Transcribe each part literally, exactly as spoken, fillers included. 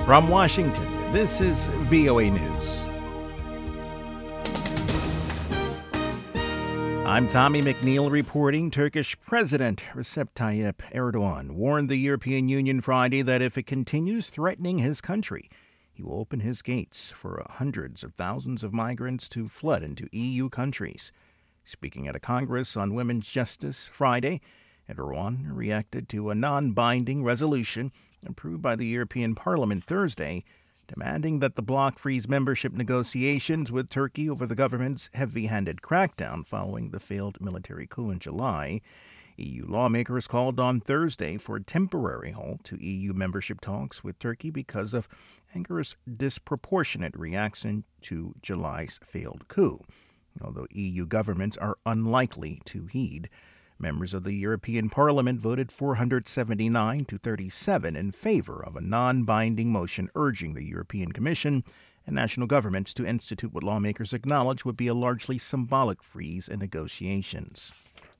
From Washington, this is V O A News. I'm Tommy McNeil reporting. Turkish President Recep Tayyip Erdogan warned the European Union Friday that if it continues threatening his country, he will open his gates for hundreds of thousands of migrants to flood into E U countries. Speaking at a Congress on women's justice Friday, Erdogan reacted to a non-binding resolution approved by the European Parliament Thursday, demanding that the bloc freeze membership negotiations with Turkey over the government's heavy-handed crackdown following the failed military coup in July. E U lawmakers called on Thursday for a temporary halt to E U membership talks with Turkey because of Ankara's disproportionate reaction to July's failed coup. Although E U governments are unlikely to heed, members of the European Parliament voted four hundred seventy-nine to thirty-seven in favor of a non-binding motion urging the European Commission and national governments to institute what lawmakers acknowledge would be a largely symbolic freeze in negotiations.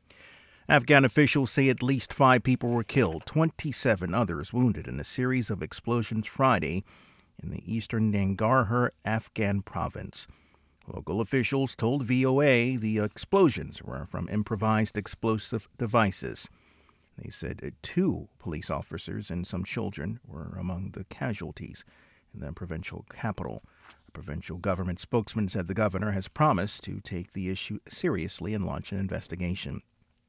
Afghan officials say at least five people were killed, twenty-seven others wounded in a series of explosions Friday in the eastern Nangarhar Afghan province. Local officials told V O A the explosions were from improvised explosive devices. They said two police officers and some children were among the casualties in the provincial capital. A provincial government spokesman said the governor has promised to take the issue seriously and launch an investigation.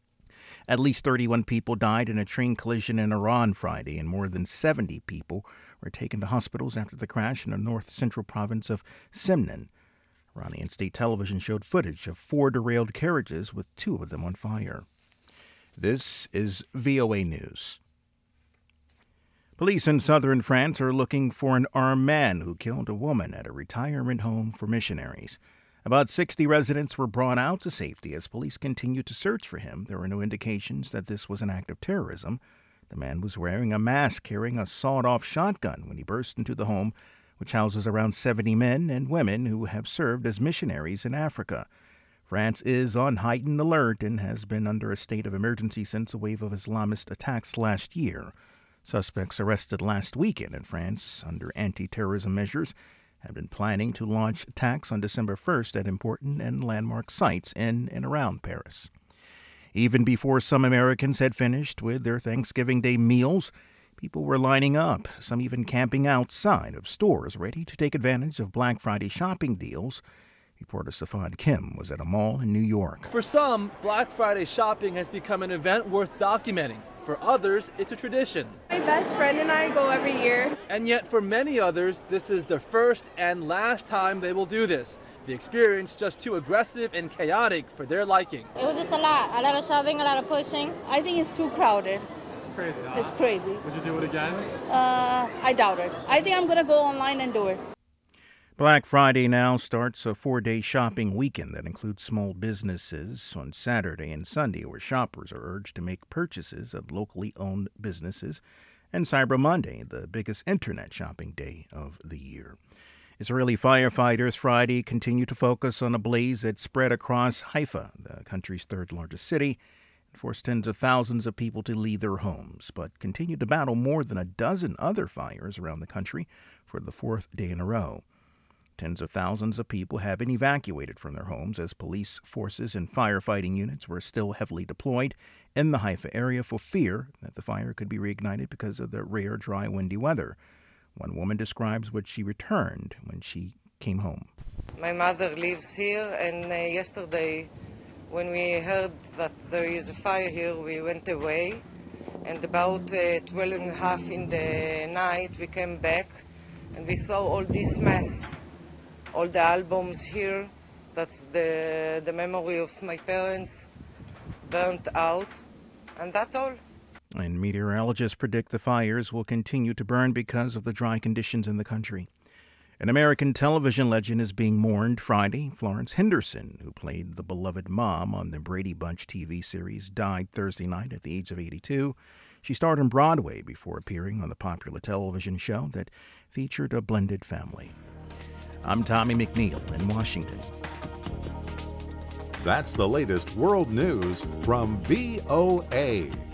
At least thirty-one people died in a train collision in Iran Friday, and more than seventy people were taken to hospitals after the crash in the north-central province of Semnan. Iranian state television showed footage of four derailed carriages with two of them on fire. This is V O A News. Police in southern France are looking for an armed man who killed a woman at a retirement home for missionaries. About sixty residents were brought out to safety as police continued to search for him. There were no indications that this was an act of terrorism. The man was wearing a mask, carrying a sawed-off shotgun when he burst into the home, which houses around seventy men and women who have served as missionaries in Africa. France is on heightened alert and has been under a state of emergency since a wave of Islamist attacks last year. Suspects arrested last weekend in France under anti-terrorism measures have been planning to launch attacks on December first at important and landmark sites in and around Paris. Even before some Americans had finished with their Thanksgiving Day meals, people were lining up, some even camping outside of stores, ready to take advantage of Black Friday shopping deals. Reporter Stefan Kim was at a mall in New York. For some, Black Friday shopping has become an event worth documenting. For others, it's a tradition. My best friend and I go every year. And yet for many others, this is their first and last time they will do this. The experience just too aggressive and chaotic for their liking. It was just a lot, a lot of shoving, a lot of pushing. I think it's too crowded. Crazy, huh? It's crazy. Would you do it again? Uh, I doubt it. I think I'm going to go online and do it. Black Friday now starts a four-day shopping weekend that includes small businesses on Saturday and Sunday, where shoppers are urged to make purchases of locally owned businesses, and Cyber Monday, the biggest internet shopping day of the year. Israeli firefighters Friday continue to focus on a blaze that spread across Haifa, the country's third-largest city, forced tens of thousands of people to leave their homes, but continue to battle more than a dozen other fires around the country for the fourth day in a row. Tens of thousands of people have been evacuated from their homes as police forces and firefighting units were still heavily deployed in the Haifa area for fear that the fire could be reignited because of the rare, dry, windy weather. One woman describes what she returned when she came home. My mother lives here, and uh, yesterday when we heard that there is a fire here, we went away, and about uh, twelve and a half in the night we came back and we saw all this mess. All the albums here, that's the, the memory of my parents burnt out, and that's all. And meteorologists predict the fires will continue to burn because of the dry conditions in the country. An American television legend is being mourned Friday. Florence Henderson, who played the beloved mom on the Brady Bunch T V series, died Thursday night at the age of eighty-two. She starred on Broadway before appearing on the popular television show that featured a blended family. I'm Tommy McNeil in Washington. That's the latest world news from V O A.